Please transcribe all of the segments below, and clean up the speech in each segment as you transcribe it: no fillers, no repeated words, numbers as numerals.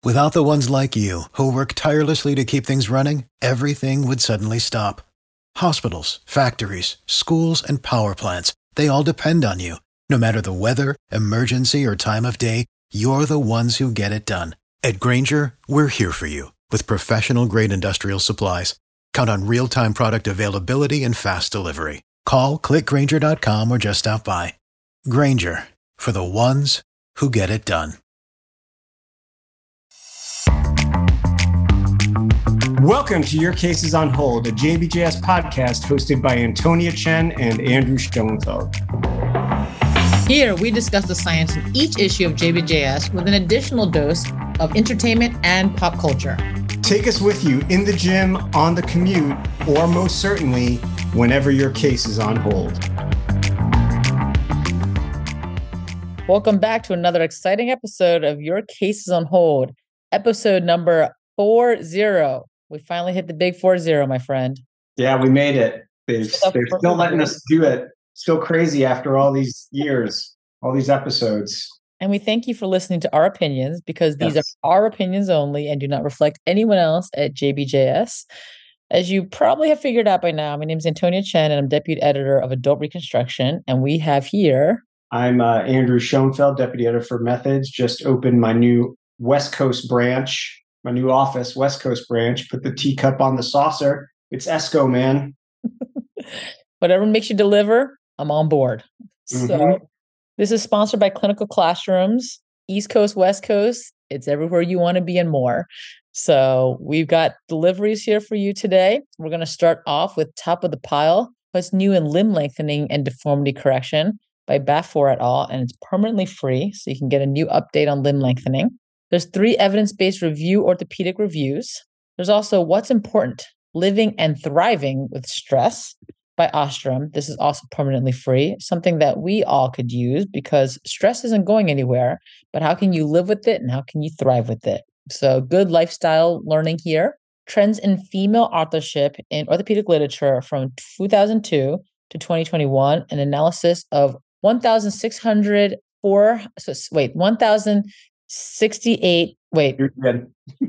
Without the ones like you, who work tirelessly to keep things running, everything would suddenly stop. Hospitals, factories, schools, and power plants, they all depend on you. No matter the weather, emergency, or time of day, you're the ones who get it done. At Grainger, we're here for you with professional-grade industrial supplies. Count on real-time product availability and fast delivery. Call, click Grainger.com, or just stop by. Grainger, for the ones who get it done. Welcome to Your Cases on Hold, a JBJS podcast hosted by Antonia Chen and Andrew Schoenfeld. Here, we discuss the science in each issue of JBJS with an additional dose of entertainment and pop culture. Take us with you in the gym, on the commute, or most certainly, whenever your case is on hold. Welcome back to another exciting episode of Your Cases on Hold, episode number 40. We finally hit the big 40, my friend. Yeah, we made it. They're still letting us do it. Still crazy after all these years, all these episodes. And we thank you for listening to our opinions, because these are our opinions only and do not reflect anyone else at JBJS. As you probably have figured out by now, my name is Antonia Chen, and I'm deputy editor of Adult Reconstruction. And we have here... I'm Andrew Schoenfeld, deputy editor for Methods. Just opened my new West Coast branch. My new office, West Coast branch. Put the teacup on the saucer. It's Esco, man. Whatever makes you deliver, I'm on board. So this is sponsored by Clinical Classrooms, East Coast, West Coast. It's everywhere you want to be and more. So we've got deliveries here for you today. We're going to start off with top of the pile. What's new in limb lengthening and deformity correction by Bafour et al. And it's permanently free. So you can get a new update on limb lengthening. There's 3 evidence-based review orthopedic reviews. There's also What's Important, Living and Thriving with Stress by Ostrom. This is also permanently free, something that we all could use because stress isn't going anywhere, but how can you live with it and how can you thrive with it? So good lifestyle learning here. Trends in female authorship in orthopedic literature from 2002 to 2021, an analysis of 1,68, You're good.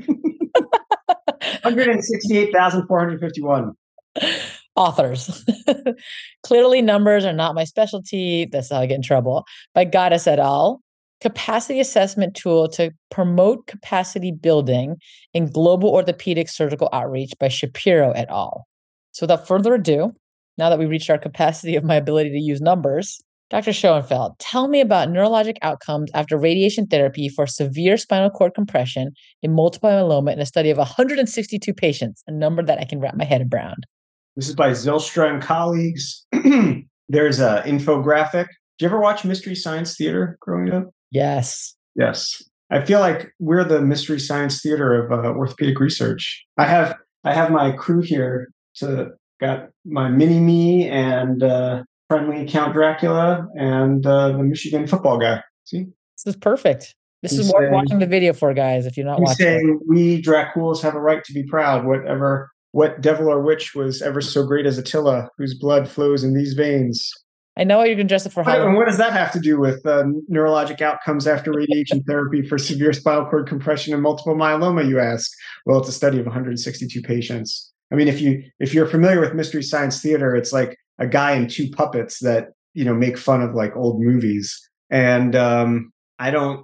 168,451 authors. Clearly, numbers are not my specialty. That's how I get in trouble. By Goddess et al. Capacity assessment tool to promote capacity building in global orthopedic surgical outreach by Shapiro et al. So without further ado, now that we reached our capacity of my ability to use numbers, Dr. Schoenfeld, tell me about neurologic outcomes after radiation therapy for severe spinal cord compression in multiple myeloma in a study of 162 patients, a number that I can wrap my head around. This is by Zylstra and colleagues. There's an infographic. Did you ever watch Mystery Science Theater growing up? Yes. Yes. I feel like we're the Mystery Science Theater of orthopedic research. I have my crew here. Got my mini-me and friendly Count Dracula and the Michigan football guy. See? This is perfect. This is worth watching the video for, guys, if you're not watching. Saying we Draculas have a right to be proud. What devil or witch was ever so great as Attila, whose blood flows in these veins? I know you can dress it for Halloween. And what does that have to do with neurologic outcomes after radiation therapy for severe spinal cord compression and multiple myeloma, you ask? Well, it's a study of 162 patients. I mean, if you're familiar with Mystery Science Theater, it's like a guy and 2 puppets that, make fun of like old movies. And we're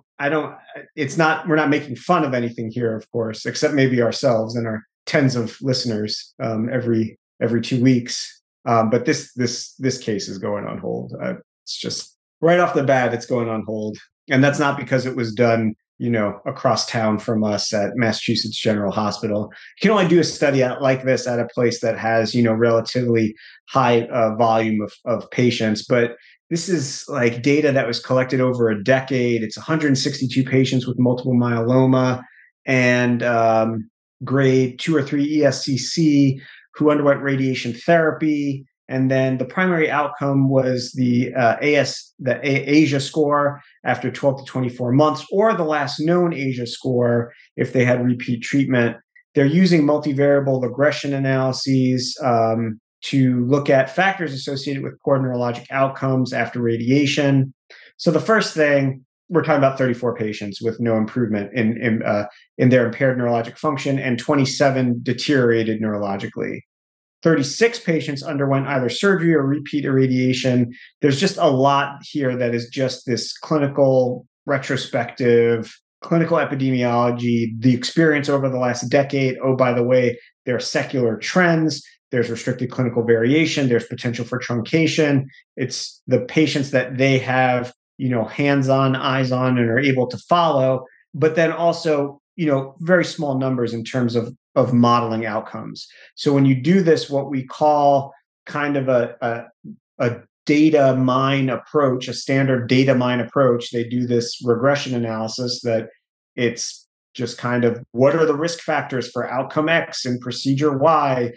not making fun of anything here, of course, except maybe ourselves and our tens of listeners every 2 weeks. But this case is going on hold. It's just right off the bat, it's going on hold. And that's not because it was done, across town from us at Massachusetts General Hospital. You can only do a study like this at a place that has, relatively high volume of patients. But this is like data that was collected over a decade. It's 162 patients with multiple myeloma and grade 2 or 3 ESCC who underwent radiation therapy. And then the primary outcome was the ASIA score after 12 to 24 months, or the last known ASIA score if they had repeat treatment. They're using multivariable regression analyses to look at factors associated with poor neurologic outcomes after radiation. So the first thing we're talking about 34 patients with no improvement in their impaired neurologic function, and 27 deteriorated neurologically. 36 patients underwent either surgery or repeat irradiation. There's just a lot here that is just this clinical retrospective, clinical epidemiology, the experience over the last decade. Oh, by the way, there are secular trends. There's restricted clinical variation. There's potential for truncation. It's the patients that they have, hands-on, eyes on, and are able to follow, but then also, very small numbers in terms of modeling outcomes. So when you do this, what we call kind of a data mine approach, a standard data mine approach, they do this regression analysis that it's just kind of what are the risk factors for outcome X and procedure Y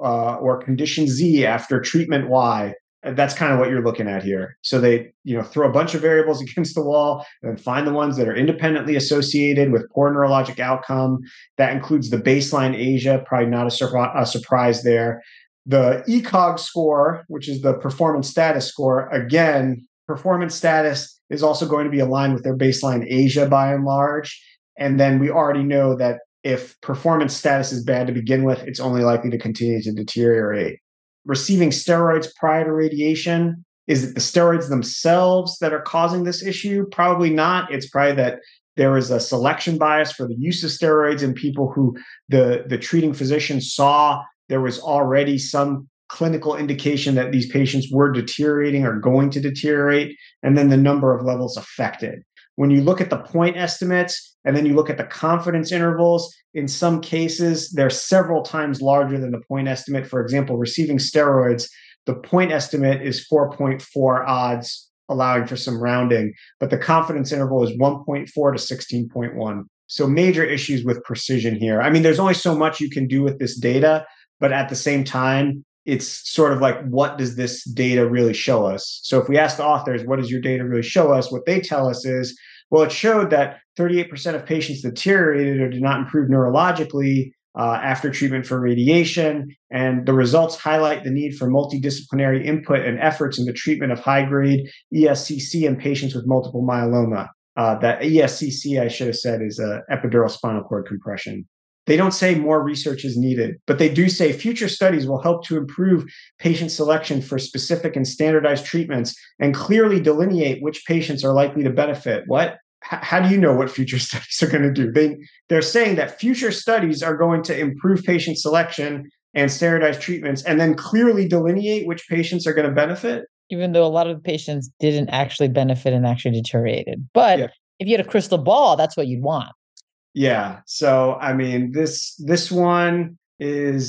or condition Z after treatment Y. That's kind of what you're looking at here. So they, throw a bunch of variables against the wall and find the ones that are independently associated with poor neurologic outcome. That includes the baseline ASIA, probably not a surprise there. The ECOG score, which is the performance status score, again, performance status is also going to be aligned with their baseline ASIA by and large. And then we already know that if performance status is bad to begin with, it's only likely to continue to deteriorate. Receiving steroids prior to radiation, is it the steroids themselves that are causing this issue? Probably not. It's probably that there is a selection bias for the use of steroids in people who the treating physician saw there was already some clinical indication that these patients were deteriorating or going to deteriorate, and then the number of levels affected. When you look at the point estimates and then you look at the confidence intervals, in some cases, they're several times larger than the point estimate. For example, receiving steroids, the point estimate is 4.4 odds, allowing for some rounding, but the confidence interval is 1.4 to 16.1. So major issues with precision here. I mean, there's only so much you can do with this data, but at the same time, it's sort of like, what does this data really show us? So if we ask the authors, what does your data really show us? What they tell us is, well, it showed that 38% of patients deteriorated or did not improve neurologically after treatment for radiation. And the results highlight the need for multidisciplinary input and efforts in the treatment of high-grade ESCC in patients with multiple myeloma. That ESCC, I should have said, is epidural spinal cord compression. They don't say more research is needed, but they do say future studies will help to improve patient selection for specific and standardized treatments and clearly delineate which patients are likely to benefit. What? How do you know what future studies are going to do? They're saying that future studies are going to improve patient selection and standardized treatments and then clearly delineate which patients are going to benefit. Even though a lot of the patients didn't actually benefit and actually deteriorated. But if you had a crystal ball, that's what you'd want. Yeah. So, I mean, this one is,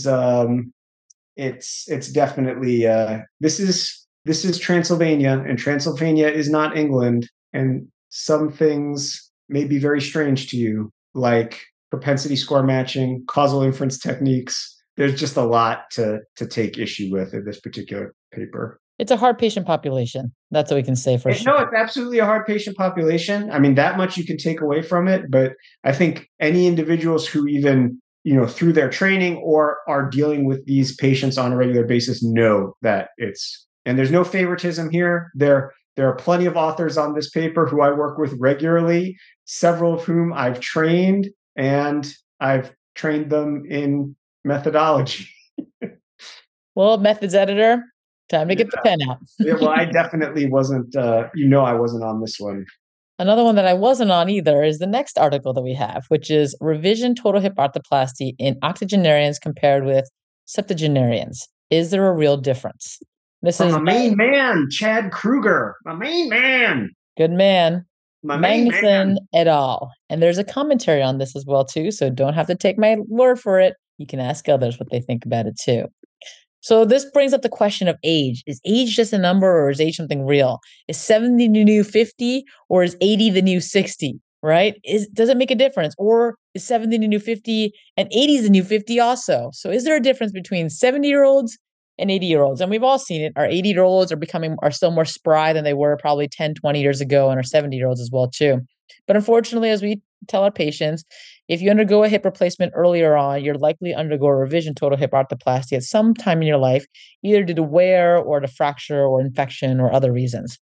it's definitely, this is Transylvania, and Transylvania is not England. And some things may be very strange to you, like propensity score matching, causal inference techniques. There's just a lot to take issue with in this particular paper. It's a hard patient population. That's what we can say for sure. No, it's absolutely a hard patient population. I mean, that much you can take away from it. But I think any individuals who even, through their training or are dealing with these patients on a regular basis know that and there's no favoritism here. There are plenty of authors on this paper who I work with regularly, several of whom I've trained, and I've trained them in methodology. Well, methods editor, time to get the pen out. Yeah, well, I definitely wasn't, I wasn't on this one. Another one that I wasn't on either is the next article that we have, which is revision total hip arthroplasty in octogenarians compared with septuagenarians. Is there a real difference? This is my main man, Chad Kruger, my main man. Good man. My main man. Et al. And there's a commentary on this as well, too. So don't have to take my word for it. You can ask others what they think about it, too. So this brings up the question of age. Is age just a number, or is age something real? Is 70 the new 50, or is 80 the new 60, right? Does it make a difference? Or is 70 the new 50 and 80 is the new 50 also? So is there a difference between 70-year-olds and 80-year-olds? And we've all seen it. Our 80-year-olds are still more spry than they were probably 10, 20 years ago, and our 70-year-olds as well, too. But unfortunately, as we tell our patients, if you undergo a hip replacement earlier on, you're likely to undergo a revision total hip arthroplasty at some time in your life, either due to wear or to fracture or infection or other reasons.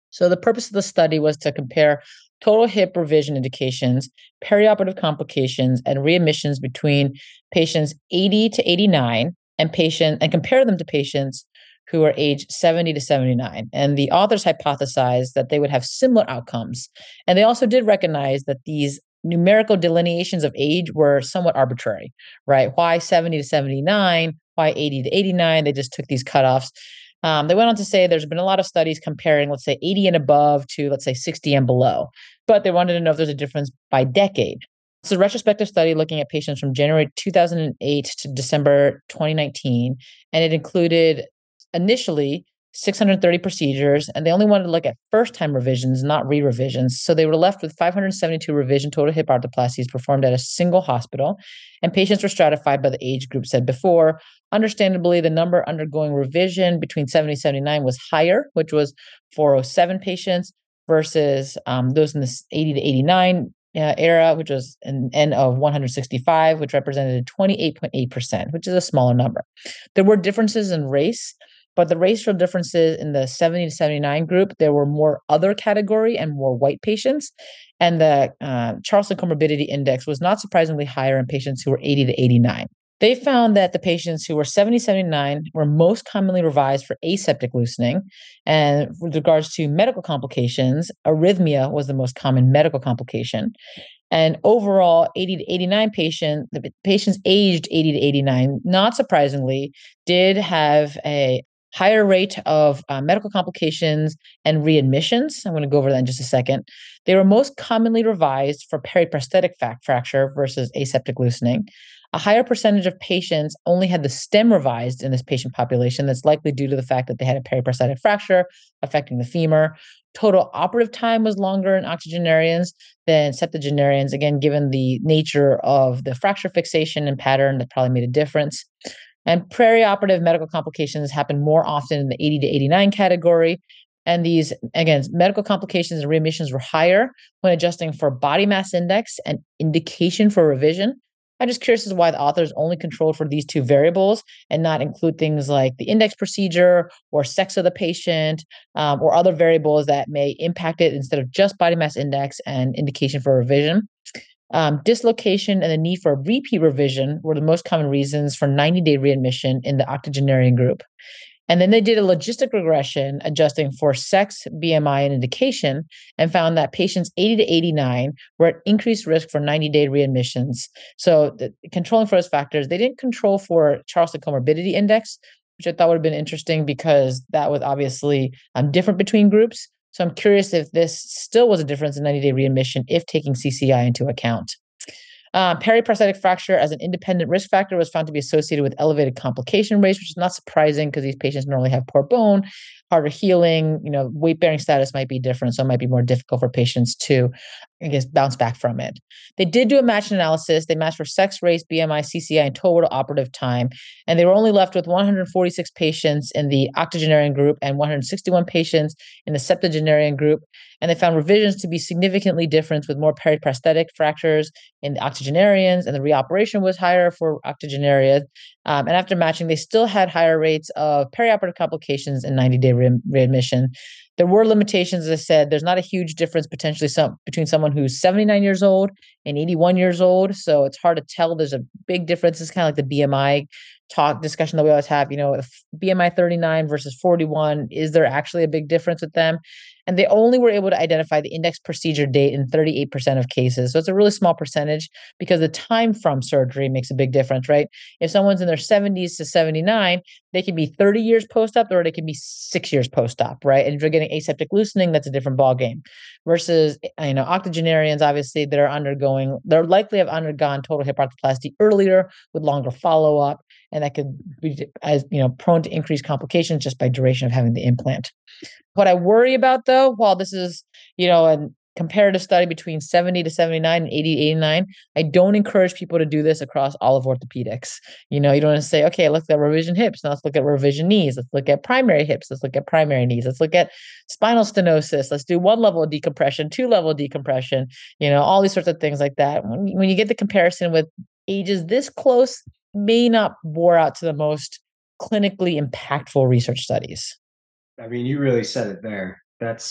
So the purpose of the study was to compare total hip revision indications, perioperative complications, and readmissions between patients 80 to 89 and compare them to patients who are aged 70 to 79. And the authors hypothesized that they would have similar outcomes. And they also did recognize that these numerical delineations of age were somewhat arbitrary, right? Why 70 to 79? Why 80 to 89? They just took these cutoffs. They went on to say there's been a lot of studies comparing, let's say, 80 and above to, let's say, 60 and below. But they wanted to know if there's a difference by decade. It's a retrospective study looking at patients from January 2008 to December 2019. And it included initially 630 procedures, and they only wanted to look at first-time revisions, not re-revisions. So they were left with 572 revision total hip arthroplasties performed at a single hospital, and patients were stratified by the age group said before. Understandably, the number undergoing revision between 70 and 79 was higher, which was 407 patients versus those in the 80 to 89 era, which was an N of 165, which represented 28.8%, which is a smaller number. There were differences in race, but the racial differences in the 70 to 79 group, there were more other category and more white patients. And the Charleston Comorbidity Index was not surprisingly higher in patients who were 80 to 89. They found that the patients who were 70, 79 were most commonly revised for aseptic loosening. And with regards to medical complications, arrhythmia was the most common medical complication. And overall, 80 to 89 the patients aged 80 to 89, not surprisingly, did have a higher rate of medical complications and readmissions. I'm going to go over that in just a second. They were most commonly revised for periprosthetic fracture versus aseptic loosening. A higher percentage of patients only had the stem revised in this patient population. That's likely due to the fact that they had a periprosthetic fracture affecting the femur. Total operative time was longer in octogenarians than septuagenarians, again, given the nature of the fracture fixation and pattern that probably made a difference. And perioperative medical complications happen more often in the 80 to 89 category. And these, again, medical complications and readmissions were higher when adjusting for body mass index and indication for revision. I'm just curious as to why the authors only controlled for these two variables and not include things like the index procedure or sex of the patient or other variables that may impact it instead of just body mass index and indication for revision. Dislocation and the need for repeat revision were the most common reasons for 90-day readmission in the octogenarian group. And then they did a logistic regression adjusting for sex, BMI, and indication, and found that patients 80 to 89 were at increased risk for 90-day readmissions. So controlling for those factors, they didn't control for Charleston Comorbidity Index, which I thought would have been interesting because that was obviously different between groups. So I'm curious if this still was a difference in 90-day readmission if taking CCI into account. Periprosthetic fracture as an independent risk factor was found to be associated with elevated complication rates, which is not surprising because these patients normally have poor bone, harder healing, weight-bearing status might be different, so it might be more difficult for patients to, bounce back from it. They did do a matched analysis. They matched for sex, race, BMI, CCI, and total operative time, and they were only left with 146 patients in the octogenarian group and 161 patients in the septuagenarian group, and they found revisions to be significantly different with more periprosthetic fractures in the octogenarians, and the reoperation was higher for octogenarians. And after matching, they still had higher rates of perioperative complications and 90-day readmission. There were limitations, as I said. There's not a huge difference potentially between someone who's 79 years old and 81 years old. So it's hard to tell. There's a big difference. It's kind of like the BMI discussion that we always have. If BMI 39 versus 41, is there actually a big difference with them? And they only were able to identify the index procedure date in 38% of cases. So it's a really small percentage because the time from surgery makes a big difference, right? If someone's in their 70s to 79, they can be 30 years post-op or they can be 6 years post-op, right? And if you're getting aseptic loosening, that's a different ballgame. Versus, octogenarians, obviously, they're likely have undergone total hip arthroplasty earlier with longer follow-up. And that could be, prone to increased complications just by duration of having the implant. What I worry about, though, while this is, a comparative study between 70 to 79 and 80 to 89, I don't encourage people to do this across all of orthopedics. You don't want to say, okay, let's look at revision hips. Now let's look at revision knees. Let's look at primary hips. Let's look at primary knees. Let's look at spinal stenosis. Let's do 1 level of decompression, 2 level of decompression, all these sorts of things like that. When you get the comparison with ages this close, may not bore out to the most clinically impactful research studies. I mean, you really said it there. That's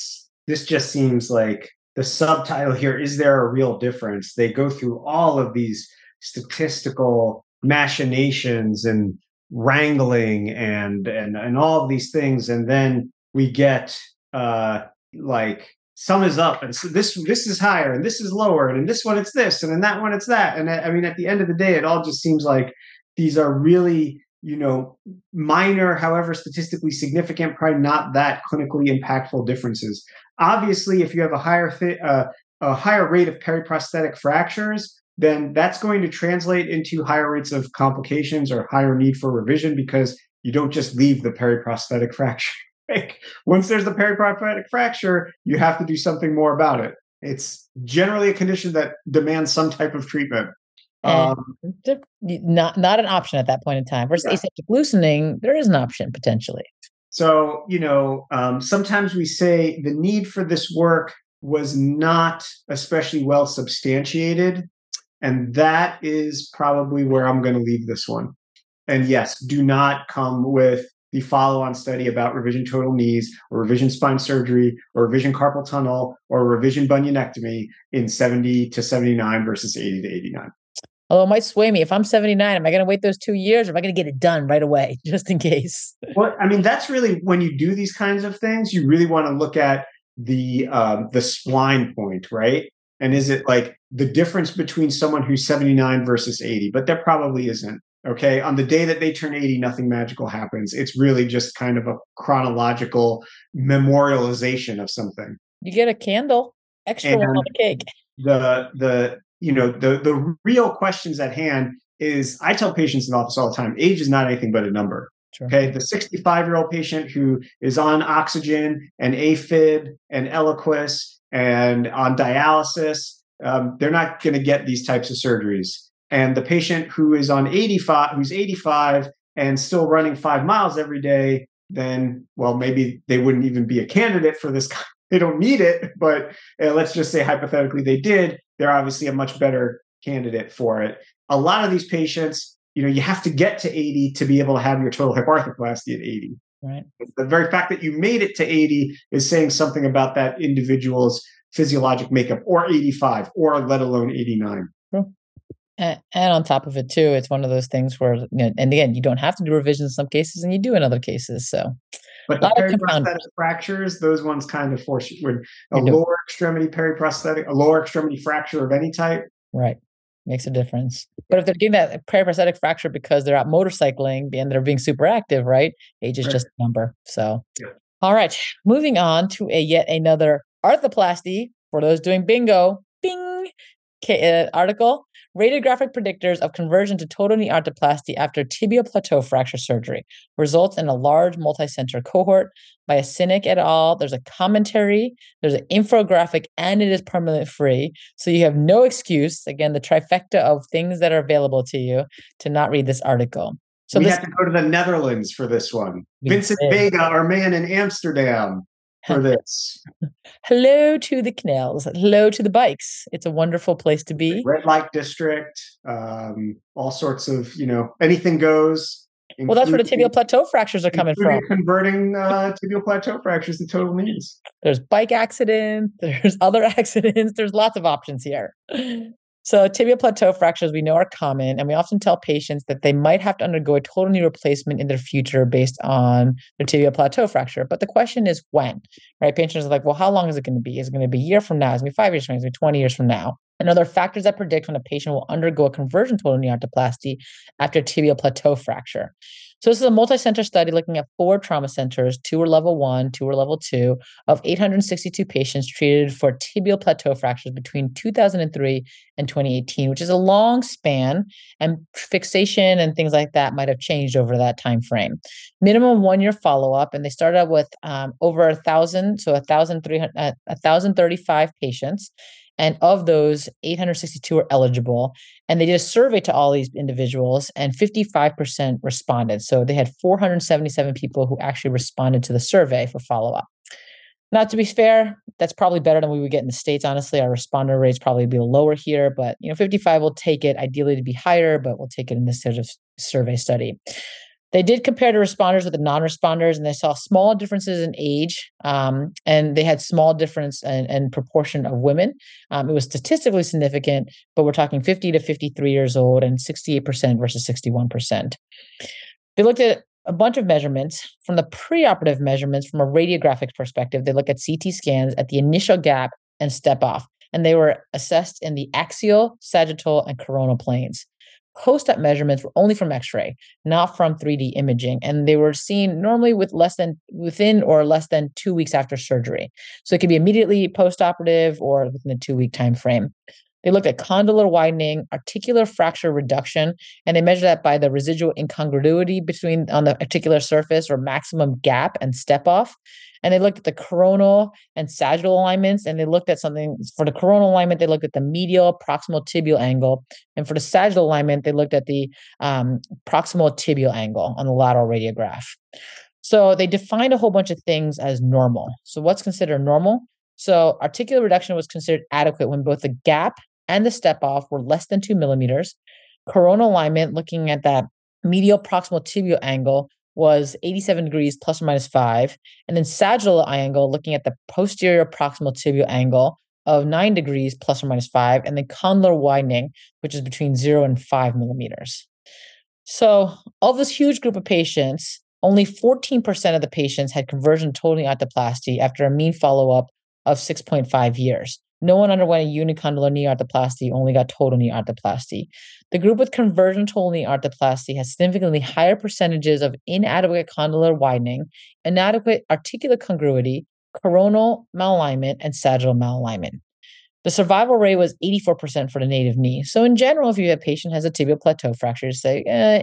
this just seems like the subtitle here, is there a real difference? They go through all of these statistical machinations and wrangling and all of these things, and then we get like sum is up, and so this is higher and this is lower, and in this one it's this, and in that one it's that. And I mean, at the end of the day, it all just seems like these are really, minor, however statistically significant, probably not that clinically impactful differences. Obviously, if you have a higher rate of periprosthetic fractures, then that's going to translate into higher rates of complications or higher need for revision, because you don't just leave the periprosthetic fracture. Like, once there's the periprosthetic fracture, you have to do something more about it. It's generally a condition that demands some type of treatment. Not an option at that point in time. Versus aseptic loosening, there is an option potentially. So, sometimes we say the need for this work was not especially well substantiated. And that is probably where I'm going to leave this one. And yes, do not come with the follow-on study about revision total knees or revision spine surgery or revision carpal tunnel or revision bunionectomy in 70 to 79 versus 80 to 89. Although it might sway me. If I'm 79, am I going to wait those 2 years, or am I going to get it done right away, just in case? Well, I mean, that's really, when you do these kinds of things, you really want to look at the spline point, right? And is it like the difference between someone who's 79 versus 80? But there probably isn't. Okay. On the day that they turn 80, nothing magical happens. It's really just kind of a chronological memorialization of something. You get a candle, extra one on the cake. The real questions at hand is, I tell patients in office all the time, age is not anything but a number. Sure. Okay. The 65-year-old patient who is on oxygen and AFib and Eliquis and on dialysis, they're not going to get these types of surgeries. And the patient who is on 85, who's 85 and still running 5 miles every day, then, well, maybe they wouldn't even be a candidate for this. They don't need it, but let's just say hypothetically they did. They're obviously a much better candidate for it. A lot of these patients, you have to get to 80 to be able to have your total hip arthroplasty at 80. Right. The very fact that you made it to 80 is saying something about that individual's physiologic makeup, or 85, or let alone 89. Cool. And on top of it, too, it's one of those things where, and again, you don't have to do revision in some cases, and you do in other cases. So, but the periprosthetic fractures, those ones kind of force you. When a lower extremity periprosthetic, a lower extremity fracture of any type, right, makes a difference. But if they're getting that periprosthetic fracture because they're out motorcycling and they're being super active, right? Age is just a number. So, All right, moving on to yet another arthroplasty for those doing bingo. Bing. Article, radiographic predictors of conversion to total knee arthroplasty after tibial plateau fracture surgery results in a large multi-center cohort by Cynic et al. There's a commentary, there's an infographic, and it is permanent free. So you have no excuse, again, the trifecta of things that are available to you, to not read this article. So we had to go to the Netherlands for this one. Vincent Vega, our man in Amsterdam, for this. Hello to the canals. Hello to the bikes. It's a wonderful place to be. Red light district, all sorts of, anything goes. Well, that's where the tibial plateau fractures are coming from. Converting tibial plateau fractures to total knees. There's bike accidents. There's other accidents. There's lots of options here. So tibial plateau fractures we know are common, and we often tell patients that they might have to undergo a total knee replacement in their future based on their tibial plateau fracture. But the question is when, right? Patients are like, well, how long is it going to be? Is it going to be a year from now? Is it going to be 5 years from now? Is it going to be 20 years from now? And other factors that predict when a patient will undergo a conversion total knee arthroplasty after tibial plateau fracture. So this is a multi-center study looking at 4 trauma centers, 2 were level 1, 2 were level 2, of 862 patients treated for tibial plateau fractures between 2003 and 2018, which is a long span, and fixation and things like that might have changed over that time frame. Minimum 1-year follow-up, and they started out with over 1,000, so 1,035 patients. And of those, 862 were eligible. And they did a survey to all these individuals, and 55% responded. So they had 477 people who actually responded to the survey for follow-up. Now, to be fair, that's probably better than we would get in the States. Honestly, our responder rates probably be lower here, but 55 will take it. Ideally to be higher, but we'll take it in this sort of survey study. They did compare the responders with the non-responders, and they saw small differences in age, and they had small difference in proportion of women. It was statistically significant, but we're talking 50 to 53 years old and 68% versus 61%. They looked at a bunch of measurements. From the preoperative measurements, from a radiographic perspective, they look at CT scans at the initial gap and step off, and they were assessed in the axial, sagittal, and coronal planes. Post-op measurements were only from X-ray, not from 3D imaging, and they were seen normally within or less than 2 weeks after surgery. So it could be immediately post-operative or within a 2-week time frame. They looked at condylar widening, articular fracture reduction, and they measured that by the residual incongruity between on the articular surface or maximum gap and step off. And they looked at the coronal and sagittal alignments, and they looked at something for the coronal alignment. They looked at the medial proximal tibial angle, and for the sagittal alignment, they looked at the proximal tibial angle on the lateral radiograph. So they defined a whole bunch of things as normal. So what's considered normal? So articular reduction was considered adequate when both the gap and the step off were less than 2 millimeters. Coronal alignment, looking at that medial proximal tibial angle, was 87 degrees plus or minus 5. And then sagittal angle, looking at the posterior proximal tibial angle of 9 degrees plus or minus 5. And then condylar widening, which is between 0 and 5 millimeters. So of this huge group of patients, only 14% of the patients had conversion total knee arthroplasty after a mean follow-up of 6.5 years. No one underwent a unicondylar knee arthroplasty, only got total knee arthroplasty. The group with conversion total knee arthroplasty has significantly higher percentages of inadequate condylar widening, inadequate articular congruity, coronal malalignment, and sagittal malalignment. The survival rate was 84% for the native knee. So in general, if you have a patient has a tibial plateau fracture, say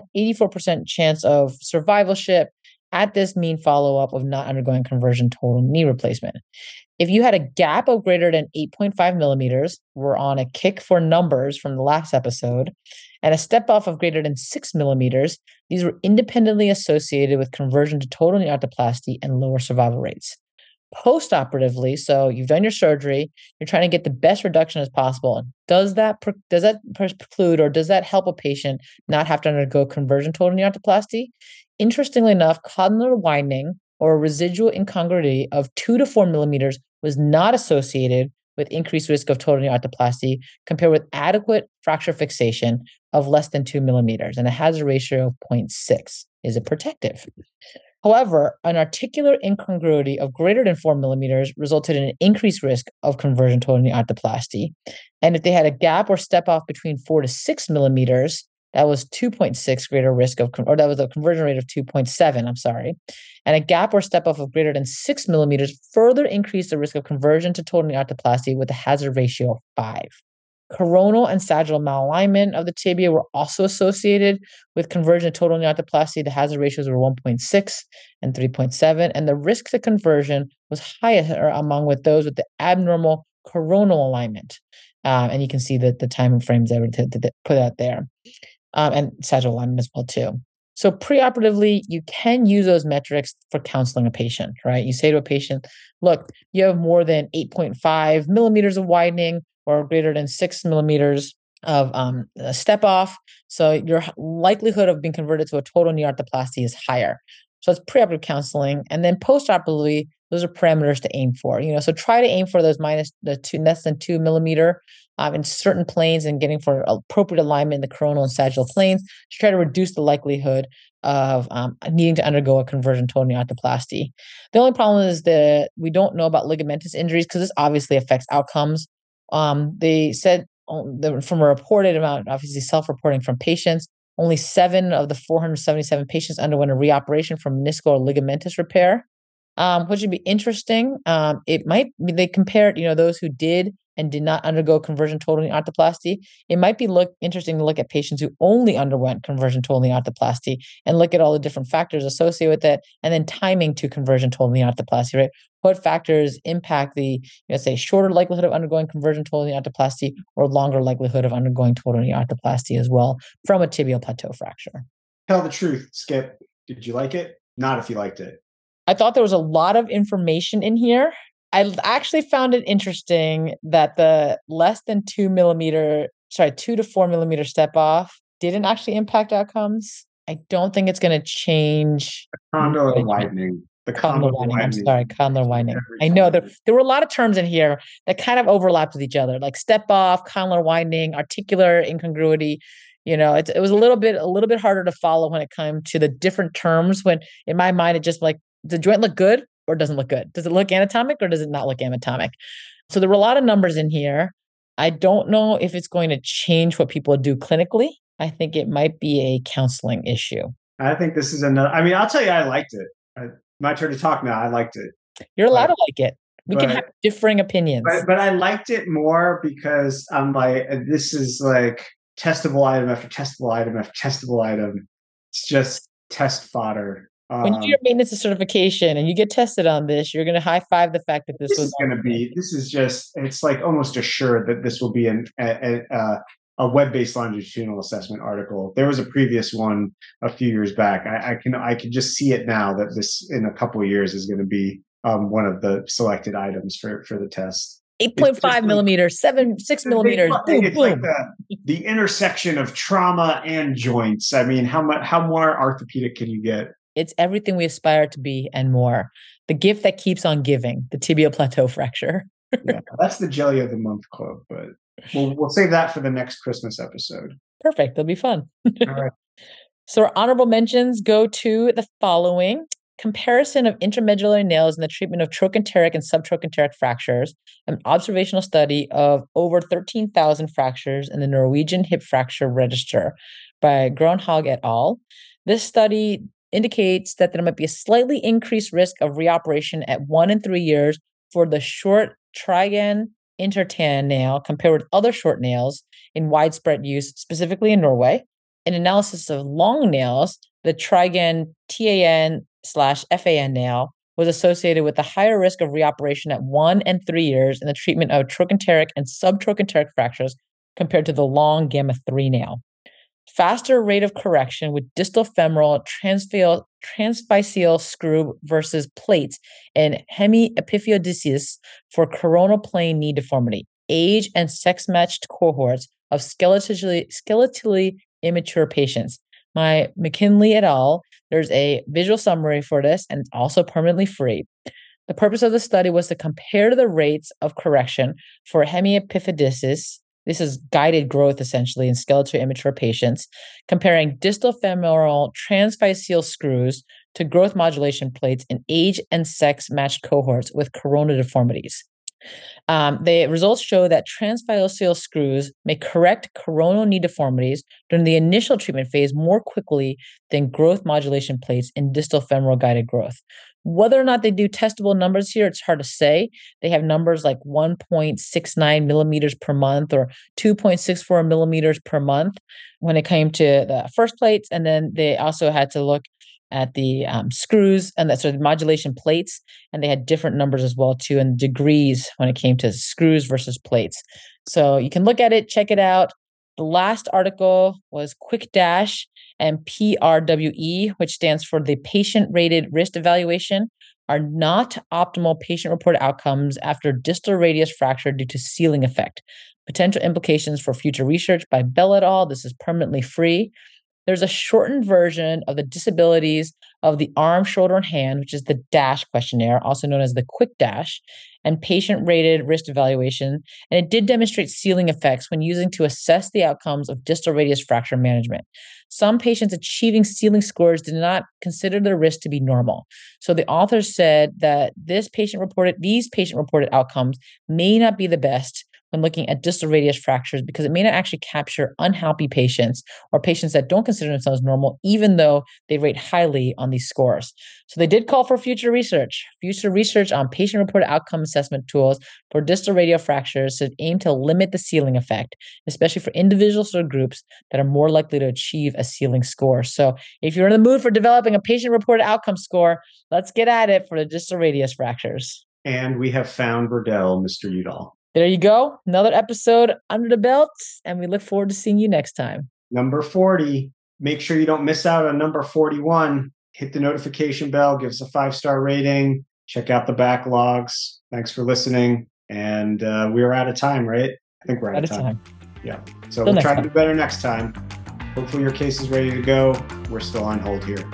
84% chance of survivalship at this mean follow-up of not undergoing conversion total knee replacement. If you had a gap of greater than 8.5 millimeters, we're on a kick for numbers from the last episode, and a step off of greater than 6 millimeters, these were independently associated with conversion to total knee arthroplasty and lower survival rates. Post-operatively, so you've done your surgery, you're trying to get the best reduction as possible. Does that preclude or does that help a patient not have to undergo conversion total knee arthroplasty? Interestingly enough, condylar widening or residual incongruity of 2 to 4 millimeters was not associated with increased risk of total knee arthroplasty compared with adequate fracture fixation of less than 2 millimeters and a hazard ratio of 0.6. Is it protective? However, an articular incongruity of greater than 4 millimeters resulted in an increased risk of conversion total knee arthroplasty. And if they had a gap or step off between 4 to 6 millimeters, that was 2.6 greater risk of, or that was a conversion rate of 2.7, I'm sorry. And a gap or step off of greater than 6 millimeters further increased the risk of conversion to total knee arthroplasty with a hazard ratio of 5. Coronal and sagittal malalignment of the tibia were also associated with conversion to total knee arthroplasty. The hazard ratios were 1.6 and 3.7, and the risk to conversion was higher among with those with the abnormal coronal alignment. And you can see that the time frames there to put out there. And sagittal alignment as well too. So preoperatively, you can use those metrics for counseling a patient, right? You say to a patient, look, you have more than 8.5 millimeters of widening or greater than 6 millimeters of a step off. So your likelihood of being converted to a total knee arthroplasty is higher. So it's preoperative counseling. And then postoperatively, those are parameters to aim for. So try to aim for those less than 2 millimeter in certain planes and getting for appropriate alignment in the coronal and sagittal planes to try to reduce the likelihood of needing to undergo a conversion total knee arthroplasty. The only problem is that we don't know about ligamentous injuries because this obviously affects outcomes. They said from a reported amount, obviously self-reporting from patients, only 7 of the 477 patients underwent a reoperation for meniscal or ligamentous repair, which would be interesting. They compared, those who did and did not undergo conversion total knee arthroplasty. It might be interesting to look at patients who only underwent conversion total knee arthroplasty and look at all the different factors associated with it, and then timing to conversion total knee arthroplasty, right? What factors impact the, say, shorter likelihood of undergoing conversion total knee arthroplasty or longer likelihood of undergoing total knee arthroplasty as well from a tibial plateau fracture? Tell the truth, Skip. Did you like it? Not if you liked it. I thought there was a lot of information in here. I actually found it interesting that the less than 2 to 4 millimeter step off didn't actually impact outcomes. I don't think it's going to change. Condylar widening. The Condylar widening. I'm sorry, condylar widening. I time. know there were a lot of terms in here that kind of overlapped with each other, like step off, condylar widening, articular incongruity. It was a little bit harder to follow when it came to the different terms. When in my mind, it just like, does the joint look good or doesn't look good? Does it look anatomic or does it not look anatomic? So there were a lot of numbers in here. I don't know if it's going to change what people do clinically. I think it might be a counseling issue. I think this is another. I mean, I'll tell you, I liked it. My turn to talk now. I liked it. You're allowed to like it. We can have differing opinions. But I liked it more because I'm like, this is like testable item after testable item after testable item. It's just test fodder. When you do your maintenance of certification and you get tested on this, you're going to high five the fact that this was going to be. This is just. It's like almost assured that this will be a web-based longitudinal assessment article. There was a previous one a few years back. I can just see it now that this in a couple of years is going to be one of the selected items for the test. 8.5 millimeters, 6 millimeters. It's like the intersection of trauma and joints. I mean, how more orthopedic can you get? It's everything we aspire to be and more. The gift that keeps on giving, the tibial plateau fracture. Yeah, that's the Jelly of the Month quote, but we'll save that for the next Christmas episode. Perfect. That'll be fun. All right. So our honorable mentions go to the following. Comparison of intramedullary nails in the treatment of trochanteric and subtrochanteric fractures, an observational study of over 13,000 fractures in the Norwegian Hip Fracture Register by Gronhaug et al. This study indicates that there might be a slightly increased risk of reoperation at 1 and 3 years for the short trigan intertan nail compared with other short nails in widespread use, specifically in Norway. An analysis of long nails, the trigan TAN/FAN nail, was associated with a higher risk of reoperation at 1 and 3 years in the treatment of trochanteric and subtrochanteric fractures compared to the long gamma 3 nail. Faster rate of correction with distal femoral transphyseal screw versus plates and hemiepiphyodicius for coronal plane knee deformity, age and sex-matched cohorts of skeletally immature patients. My McKinley et al., there's a visual summary for this, and it's also permanently free. The purpose of the study was to compare the rates of correction for hemiepiphysis. This is guided growth, essentially, in skeletal immature patients, comparing distal femoral transphyseal screws to growth modulation plates in age and sex-matched cohorts with coronal deformities. The results show that transphyseal screws may correct coronal knee deformities during the initial treatment phase more quickly than growth modulation plates in distal femoral guided growth. Whether or not they do testable numbers here, it's hard to say. They have numbers like 1.69 millimeters per month or 2.64 millimeters per month when it came to the first plates. And then they also had to look at the screws and the sort of modulation plates, and they had different numbers as well too, and degrees when it came to screws versus plates. So you can look at it, check it out. The last article was Quick Dash and PRWE, which stands for the Patient Rated Wrist Evaluation, are not optimal patient-reported outcomes after distal radius fracture due to sealing effect. Potential implications for future research by Bell et al. This is permanently free. There's a shortened version of the disabilities of the arm, shoulder, and hand, which is the DASH questionnaire, also known as the Quick Dash, and patient-rated wrist evaluation. And it did demonstrate sealing effects when using to assess the outcomes of distal radius fracture management. Some patients achieving sealing scores did not consider their wrist to be normal. So the authors said that these patient-reported outcomes may not be the best when looking at distal radius fractures because it may not actually capture unhappy patients or patients that don't consider themselves normal, even though they rate highly on these scores. So they did call for future research on patient-reported outcome assessment tools for distal radial fractures to aim to limit the sealing effect, especially for individuals or groups that are more likely to achieve a sealing score. So if you're in the mood for developing a patient-reported outcome score, let's get at it for the distal radius fractures. And we have found Verdell, Mr. Udall. There you go. Another episode under the belt, and we look forward to seeing you next time. Number 40. Make sure you don't miss out on number 41. Hit the notification bell. Give us a 5-star rating. Check out the backlogs. Thanks for listening. And we are out of time, right? I think we're out of time. Yeah. So we'll try to do better next time. Hopefully your case is ready to go. We're still on hold here.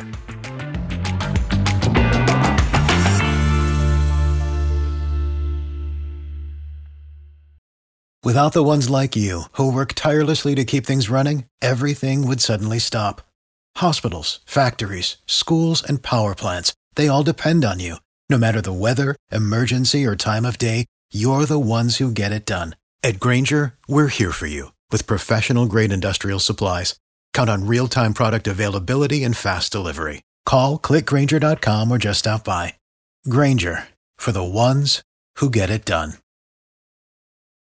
Without the ones like you, who work tirelessly to keep things running, everything would suddenly stop. Hospitals, factories, schools, and power plants, they all depend on you. No matter the weather, emergency, or time of day, you're the ones who get it done. At Grainger, we're here for you with professional-grade industrial supplies. Count on real-time product availability and fast delivery. Call, click Grainger.com, or just stop by. Grainger, for the ones who get it done.